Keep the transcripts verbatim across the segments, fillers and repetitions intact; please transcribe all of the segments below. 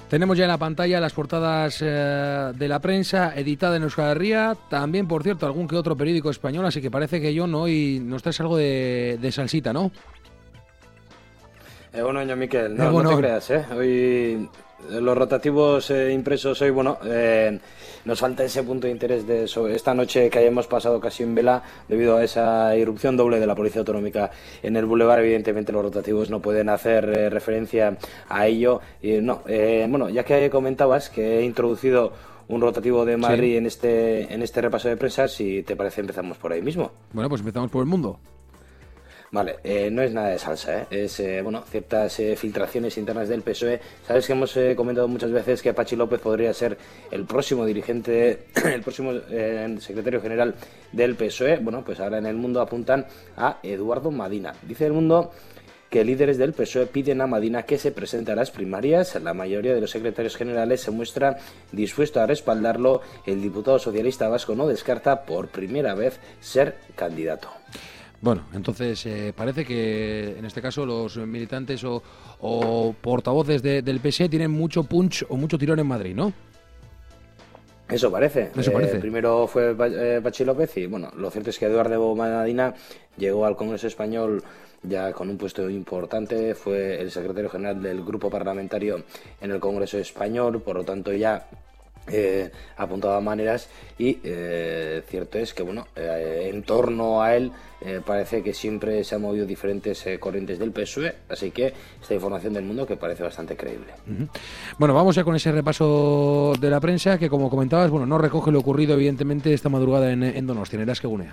Tenemos ya en la pantalla las portadas eh, de la prensa editada en Euskal Herria, también, por cierto, algún que otro periódico español, así que parece que John hoy nos traes algo de, de salsita, ¿no? Eh, bueno, yo, Miquel, no, Eh, bueno, no te creas, ¿eh? Hoy los rotativos eh, impresos, hoy, bueno, eh, nos falta ese punto de interés de sobre esta noche que hayamos pasado casi en vela debido a esa irrupción doble de la Policía Autonómica en el Boulevard. Evidentemente los rotativos no pueden hacer eh, referencia a ello. Y no, eh, bueno, ya que comentabas que he introducido un rotativo de Madrid sí. en este en este repaso de prensa, si te parece empezamos por ahí mismo. Bueno, pues empezamos por el mundo. Vale, eh, no es nada de salsa, ¿eh? Es, eh, bueno, ciertas eh, filtraciones internas del P S O E. Sabes que hemos eh, comentado muchas veces que Patxi López podría ser el próximo dirigente, el próximo eh, secretario general del P S O E. Bueno, pues ahora en El Mundo apuntan a Eduardo Madina. Dice El Mundo que líderes del P S O E piden a Madina que se presente a las primarias. La mayoría de los secretarios generales se muestra dispuesto a respaldarlo. El diputado socialista vasco no descarta por primera vez ser candidato. Bueno, entonces eh, parece que en este caso los militantes o, o portavoces de, del P S O E tienen mucho punch o mucho tirón en Madrid, ¿no? Eso parece. Eso parece. Eh, primero fue eh, Patxi López y bueno, lo cierto es que Eduardo Madina llegó al Congreso Español ya con un puesto importante, fue el secretario general del grupo parlamentario en el Congreso Español, por lo tanto ya Eh, apuntaba maneras y eh, cierto es que bueno eh, en torno a él eh, parece que siempre se han movido diferentes eh, corrientes del P S O E, así que esta información del Mundo que parece bastante creíble. Uh-huh. Bueno, vamos ya con ese repaso de la prensa que, como comentabas, bueno, no recoge lo ocurrido evidentemente esta madrugada en, en Donostia, en Erazkegunea.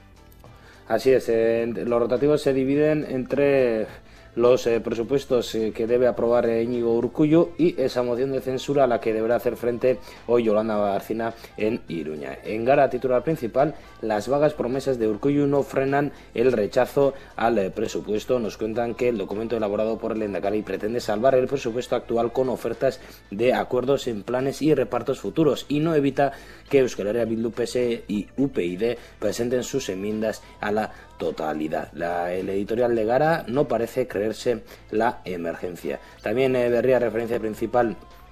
Así es, eh, los rotativos se dividen entre los eh, presupuestos eh, que debe aprobar eh, Íñigo Urkullu y esa moción de censura a la que deberá hacer frente hoy Yolanda Barcina en Iruña. En Gara, titular principal, las vagas promesas de Urkullu no frenan el rechazo al eh, presupuesto. Nos cuentan que el documento elaborado por el Lehendakari pretende salvar el presupuesto actual con ofertas de acuerdos en planes y repartos futuros y no evita que Euskal Herria Bildu, P S E y U P Y D presenten sus enmiendas a la totalidad. La, el editorial de Gara no parece creerse la emergencia. También eh, Berria, referencia principal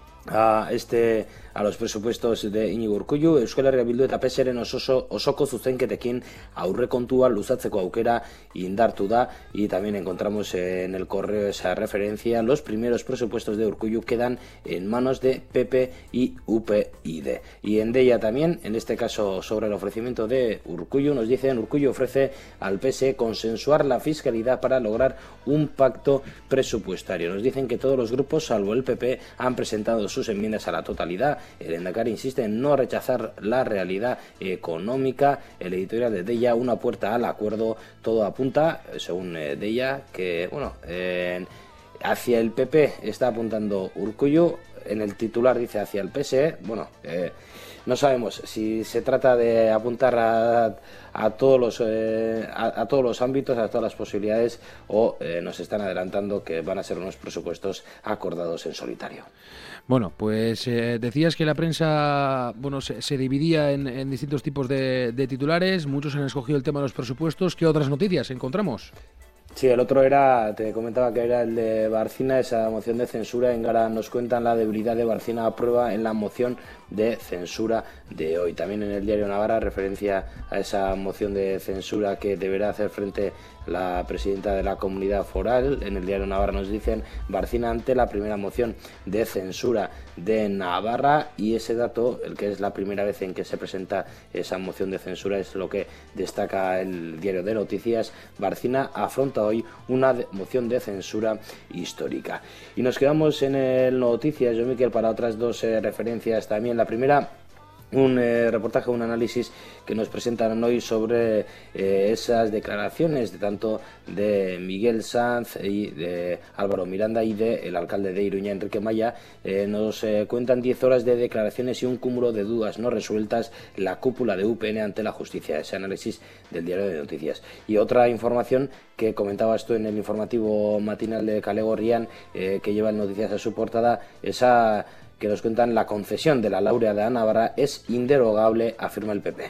a este a los presupuestos de Íñigo Urkullu. Euskal Herria Bildu eta P S Eren oso, osoko zuzenketekin aurrekontua luzatzeko aukera indartu da, y también encontramos en el correo esa referencia. Los primeros presupuestos de Urkullu quedan en manos de P P y U P Y D. Y en Deia también, en este caso sobre el ofrecimiento de Urkullu, nos dicen: Urkullu ofrece al P S E consensuar la fiscalidad para lograr un pacto presupuestario. Nos dicen que todos los grupos, salvo el P P, han presentado sus enmiendas a la totalidad. El Lehendakari insiste en no rechazar la realidad económica. El editorial de Deia, una puerta al acuerdo. Todo apunta, según eh, Deia, que bueno, eh, hacia el P P está apuntando Urkullu. En el titular dice hacia el P S E. Bueno, eh, no sabemos si se trata de apuntar a, a todos los eh, a, a todos los ámbitos, a todas las posibilidades, o eh, nos están adelantando que van a ser unos presupuestos acordados en solitario. Bueno, pues eh, decías que la prensa, bueno, se, se dividía en, en distintos tipos de, de titulares. Muchos han escogido el tema de los presupuestos. ¿Qué otras noticias encontramos? Sí, el otro era, te comentaba que era el de Barcina, esa moción de censura. En Gara nos cuentan la debilidad de Barcina a prueba en la moción de censura de hoy. También en el diario Navarra, referencia a esa moción de censura que deberá hacer frente la presidenta de la comunidad foral. En el diario Navarra nos dicen: Barcina ante la primera moción de censura de Navarra, y ese dato, el que es la primera vez en que se presenta esa moción de censura, es lo que destaca el diario de Noticias. Barcina afronta hoy una de, moción de censura histórica. Y nos quedamos en el Noticias, yo, Miquel, para otras dos eh, referencias también. La primera, un eh, reportaje, un análisis que nos presentan hoy sobre eh, esas declaraciones de tanto de Miguel Sanz y de Álvaro Miranda y del de alcalde de Iruña, Enrique Maya. Eh, nos eh, cuentan diez horas de declaraciones y un cúmulo de dudas no resueltas, la cúpula de U P N ante la justicia. Ese análisis del diario de Noticias. Y otra información que comentabas tú en el informativo matinal de Kale Gorrian, eh, que lleva el Noticias a su portada, esa que nos cuentan: la concesión de la laurea de Navarra es inderogable, afirma el P P.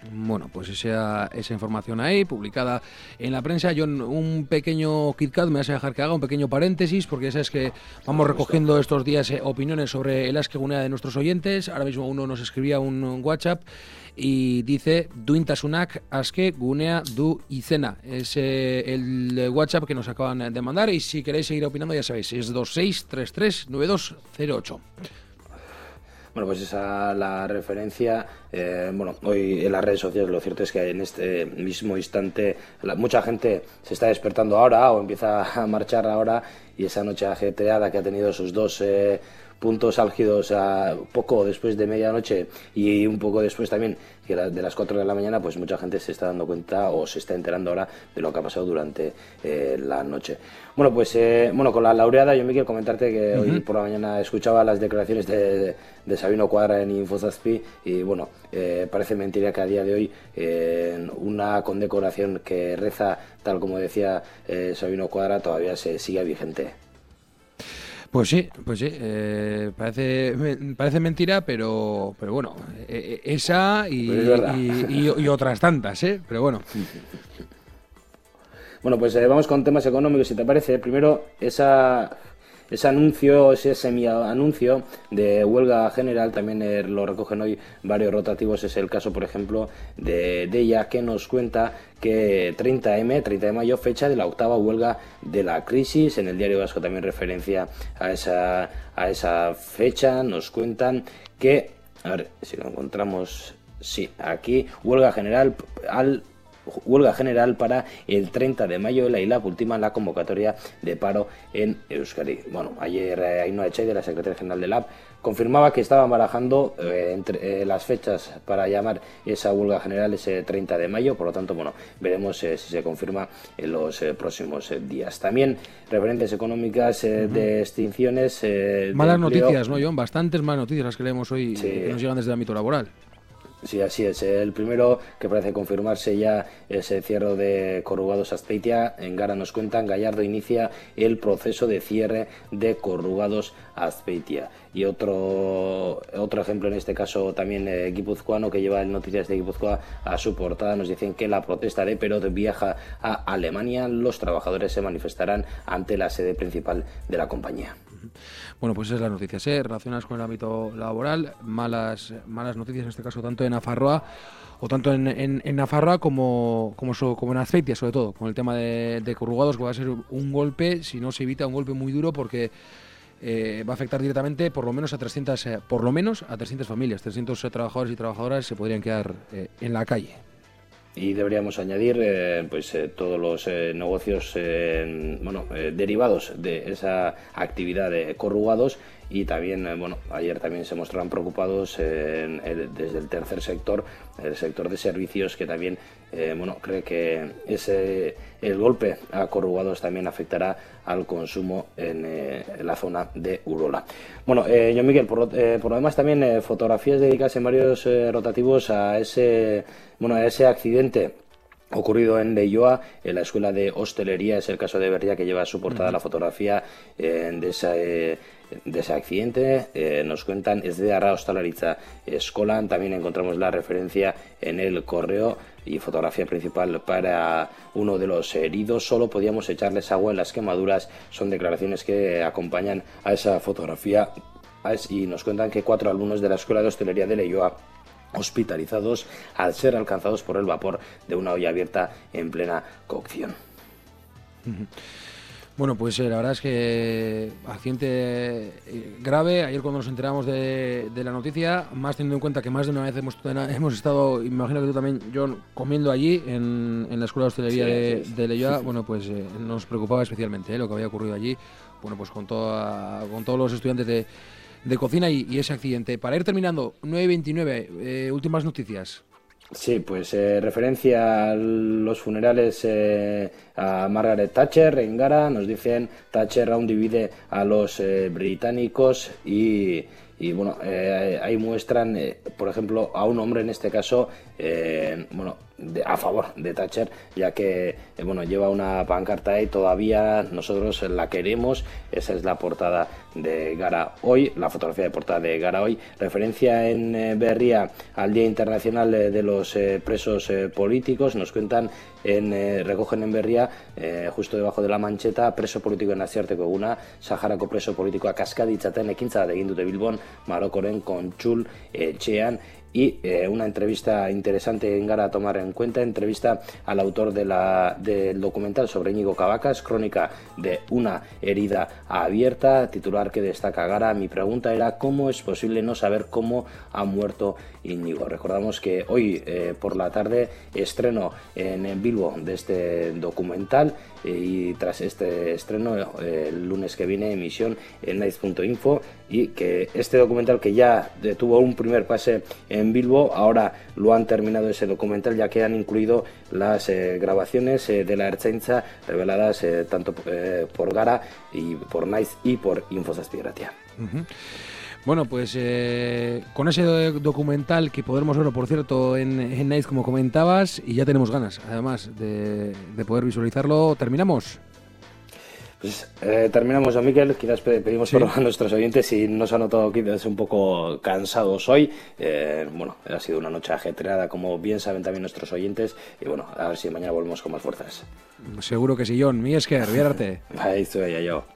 Bueno, pues esa, esa información ahí, publicada en la prensa. Yo un pequeño KitKat, me vas a dejar que haga un pequeño paréntesis, porque ya sabes que vamos recogiendo estos días eh, opiniones sobre el Aske Gunea de nuestros oyentes. Ahora mismo uno nos escribía un, un WhatsApp y dice duintasunak Aske Gunea du izena. Es eh, el WhatsApp que nos acaban de mandar, y si queréis seguir opinando ya sabéis, es dos seis tres tres nueve dos cero ocho. Bueno, pues esa la referencia. Eh, bueno, hoy en las redes sociales lo cierto es que en este mismo instante la, mucha gente se está despertando ahora o empieza a marchar ahora, y esa noche ajetreada que ha tenido sus dos eh, puntos álgidos a poco después de medianoche y un poco después también que de las cuatro de la mañana, pues mucha gente se está dando cuenta o se está enterando ahora de lo que ha pasado durante eh, la noche. Bueno, pues eh, bueno, con la laureada yo me quiero comentarte que uh-huh. hoy por la mañana escuchaba las declaraciones de, de Sabino Cuadra en Infozazpi, y bueno, eh, parece mentira que a día de hoy eh, una condecoración que reza tal como decía eh, Sabino Cuadra todavía se sigue vigente. Pues sí, pues sí, eh, parece parece mentira, pero pero bueno, eh, esa y, pues y, y, y otras tantas, ¿eh? Pero bueno. Bueno, pues eh, vamos con temas económicos, si te parece. Primero, esa... Ese anuncio, ese semi-anuncio de huelga general, también eh, lo recogen hoy varios rotativos. Es el caso, por ejemplo, de Deia, que nos cuenta que treinta eme, treinta de mayo, fecha de la octava huelga de la crisis. En el Diario Vasco también referencia a esa, a esa fecha. Nos cuentan que, a ver si lo encontramos, sí, aquí, huelga general al... Huelga general para el treinta de mayo. La I L A P ultima la convocatoria de paro en Euskadi. Bueno, ayer eh, Ainhoa Etxeide, la secretaria general de la A P, confirmaba que estaban barajando eh, entre eh, las fechas para llamar esa huelga general ese treinta de mayo. Por lo tanto, bueno, veremos eh, si se confirma en los eh, próximos eh, días. También referentes económicas eh, uh-huh. de extinciones. Eh, malas de noticias, ¿no, John? Bastantes malas noticias las que leemos hoy, sí. que nos llegan desde el ámbito laboral. Sí, así es. El primero que parece confirmarse ya es el cierre de Corrugados Azpeitia. En Gara nos cuentan, Gallardo inicia el proceso de cierre de Corrugados Azpeitia. Y otro otro ejemplo, en este caso también eh, guipuzcoano, que lleva el Noticias de Guipúzcoa a su portada, nos dicen que la protesta de Perot viaja a Alemania. Los trabajadores se manifestarán ante la sede principal de la compañía. Bueno, pues esas son las noticias ¿eh? relacionadas con el ámbito laboral. Malas malas noticias en este caso, tanto en Nafarroa o tanto en, en, en Nafarroa como, como, so, como en Azpeitia, sobre todo, con el tema de, de Corrugados, que va a ser un golpe, si no se evita, un golpe muy duro, porque eh, va a afectar directamente por lo menos a trescientas, eh, por lo menos a trescientas familias, trescientos eh, trabajadores y trabajadoras se podrían quedar eh, en la calle. Y deberíamos añadir eh, pues eh, todos los eh, negocios eh, bueno eh, derivados de esa actividad de Corrugados. Y también, eh, bueno, ayer también se mostraron preocupados eh, en el, desde el tercer sector, el sector de servicios, que también, eh, bueno, cree que ese el golpe a Corrugados también afectará al consumo en, eh, en la zona de Urola. Bueno, eh, yo Miguel, por, eh, por lo demás también eh, fotografías dedicadas en varios eh, rotativos a ese, bueno, a ese accidente ocurrido en Leioa, en la escuela de hostelería. Es el caso de Berria, que lleva a su portada uh-huh. la fotografía eh, de esa eh, de ese accidente. Eh, nos cuentan es de Arra Ostalaritza Eskolan. También encontramos la referencia en el correo y fotografía principal para uno de los heridos. Solo podíamos echarles agua en las quemaduras. Son declaraciones que acompañan a esa fotografía, y nos cuentan que cuatro alumnos de la escuela de hostelería de Leioa hospitalizados al ser alcanzados por el vapor de una olla abierta en plena cocción. Uh-huh. Bueno, pues eh, la verdad es que accidente eh, grave. Ayer cuando nos enteramos de, de la noticia, más teniendo en cuenta que más de una vez hemos, hemos estado, imagino que tú también, John, comiendo allí en, en la escuela de hostelería sí, de, sí, sí. de Leioa, bueno, pues eh, nos preocupaba especialmente eh, lo que había ocurrido allí, bueno, pues con, toda, con todos los estudiantes de, de cocina y, y ese accidente. Para ir terminando, nueve veintinueve, eh, últimas noticias. Sí, pues eh, referencia a los funerales eh, a Margaret Thatcher en Gara. Nos dicen Thatcher aún divide a los eh, británicos y, y bueno, eh, ahí muestran, eh, por ejemplo, a un hombre en este caso, eh, bueno, de, a favor de Thatcher, ya que eh, bueno, lleva una pancarta y todavía nosotros la queremos. Esa es la portada de Gara Hoy, la fotografía de portada de Gara Hoy, referencia en eh, Berria al Día Internacional eh, de los eh, Presos eh, Políticos. Nos cuentan, en, eh, recogen en Berria, eh, justo debajo de la mancheta, preso político en Nazioarteko eguna, Saharako preso políticoa kaskaditzaten ekintza egin dute Bilbon, Marokoren Kontxul etxean. Y eh, una entrevista interesante en Gara a tomar en cuenta, entrevista al autor de la, del documental sobre Íñigo Cabacas, crónica de una herida abierta, titular que destaca Gara. Mi pregunta era cómo es posible no saber cómo ha muerto Íñigo. Recordamos que hoy eh, por la tarde estreno en, en Bilbo de este documental, eh, y tras este estreno eh, el lunes que viene emisión en naiz punto info, y que este documental, que ya tuvo un primer pase en Bilbo, ahora lo han terminado ese documental, ya que han incluido las eh, grabaciones eh, de la Ertzaintza reveladas eh, tanto eh, por Gara y por Naiz y por Infozazpi Gratia. Uh-huh. Bueno, pues eh, con ese documental, que podremos verlo, por cierto, en, en Naiz, como comentabas, y ya tenemos ganas, además, de, de poder visualizarlo, ¿terminamos? Pues eh, terminamos, a Miquel. Quizás pedimos sí. perdón a nuestros oyentes si nos han notado quizás un poco cansados hoy. Eh, bueno, ha sido una noche ajetreada, como bien saben también nuestros oyentes, y bueno, a ver si mañana volvemos con más fuerzas. Seguro que sí, Jon. Mi esker, biararte. Ahí estoy, ya yo.